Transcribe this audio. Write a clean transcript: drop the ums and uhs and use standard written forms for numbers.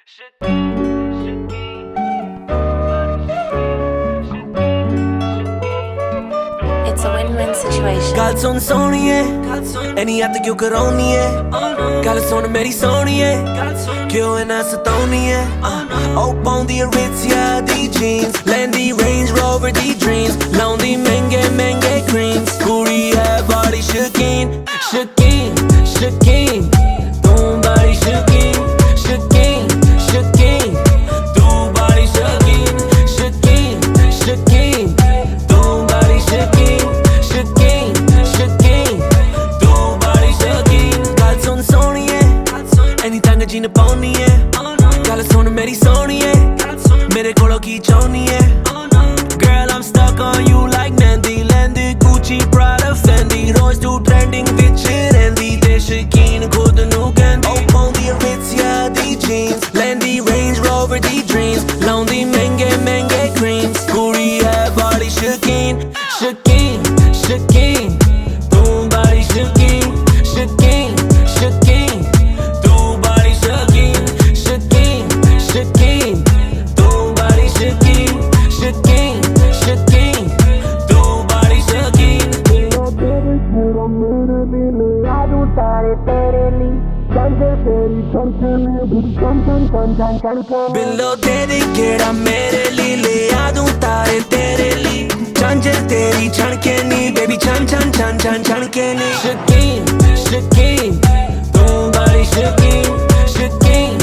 It's a win-win situation. ਗੱਲ ਸੁਣ ਸੋਹਣੀਏ ਐਨੀ ਹੱਥ ਕਿਉਂ ਕਰਾਉਣੀ ਏ ਗੱਲ ਸੁਣ ਮੇਰੀ ਸੋਹਣੀਏ ਕਿਉਂ ਇਨਾ ਸਤਾਉਣੀ ਏ ਉਹ ਪਾਉਂਦੀ Aritzia ਦੀ jeans ਲੈਂਦੀ Range Rover ਦੀ dreams ਲਾਉਂਦੀ ਮਹਿੰਗੇ ਮਹਿੰਗੇ creams ਕੁੜੀ ਹੈ ਬੜੀ ਸ਼ੌਕੀਨ ਸ਼ੌਕੀਨ ਸ਼ੌਕੀਨ ਤੂੰ ਬੜੀ ਸ਼ੌਕੀਨ ਸ਼ੌਕੀਨ ਸ਼ੌਕੀਨ ਤੂੰ ਬੜੀ ਸ਼ੌਕੀਨ ਸ਼ੌਕੀਨ ਸ਼ੌਕੀਨ ਤੂੰ ਬੜੀ ਸ਼ੌਕੀਨ ਸ਼ੌਕੀਨ ਸ਼ੌਕੀਨ ਤੂੰ ਬੜੀ ਸ਼ੌਕੀਨ ਗੱਲ ਸੁਣ ਸੋਹਣੀਏ ਐਨੀ ਤੰਗ ਜੀਨ ਪਾਉਣੀ ਏ ਗੱਲ ਸੁਣ ਮੇਰੀ ਸੋਹਣੀਏ ਮੇਰੇ ਕੋਲੋਂ ਕੀ ਚਾਹੁੰਦੀ ਏ Girl, I'm stuck on you like Nandi Lendi, Gucci, Prada, Fendi ਰੋਜ਼ ਤੂੰ trending ਵਿੱਚ ਰਹਿੰਦੀ ਤੇ ਸ਼ੌਕੀਨ ਖੁਦ ਨੂੰ ਕਹਿੰਦੀ ਉਹ ਪਾਉਂਦੀ Aritzia ਦੀ jeans ਲੈਂਦੀ Range Rover ਦੀ dreams ਲਾਉਂਦੀ ਮਹਿੰਗੇ ਮਹਿੰਗੇ creams ਕੁੜੀ ਹੈ ਬੜੀ ਸ਼ੌਕੀਨ ਸ਼ੌਕੀਨ ਸ਼ੌਕੀਨ ਤੂੰ ਬੜੀ ਸ਼ੌਕੀਨ ਸ਼ੌਕੀਨ ਸ਼ੌਕੀਨ ਤੂੰ ਬੜੀ ਸ਼ੌਕੀਨ ਸ਼ੌਕੀਨ ਸ਼ੌਕੀਨ ਤੂੰ ਬੜੀ ਸ਼ੌਕੀਨ ਸ਼ੌਕੀਨ ਸ਼ੌਕੀਨ ਤੂੰ ਬੜੀ ਸ਼ੌਕੀਨ ਬਿੱਲੋ ਤੇਰੀ ਕਿਹੜਾ ਮੇਰੇ ਲਈ ਲਿਆ ਦੂੰ ਤਾਰੇ ਤੇਰੇ ਲਈ ਝਾਂਜਰ ਤੇਰੀ ਛਣਕੇ ਨੀ ਬੇਬੀ ਛਣ ਛਣ ਛਣ ਛਣ ਛਣਕੇ ਨੀ ਸ਼ੌਕੀਨ ਸ਼ੌਕੀਨ ਤੂੰ ਬੜੀ ਸ਼ੌਕੀਨ ਸ਼ੌਕੀਨ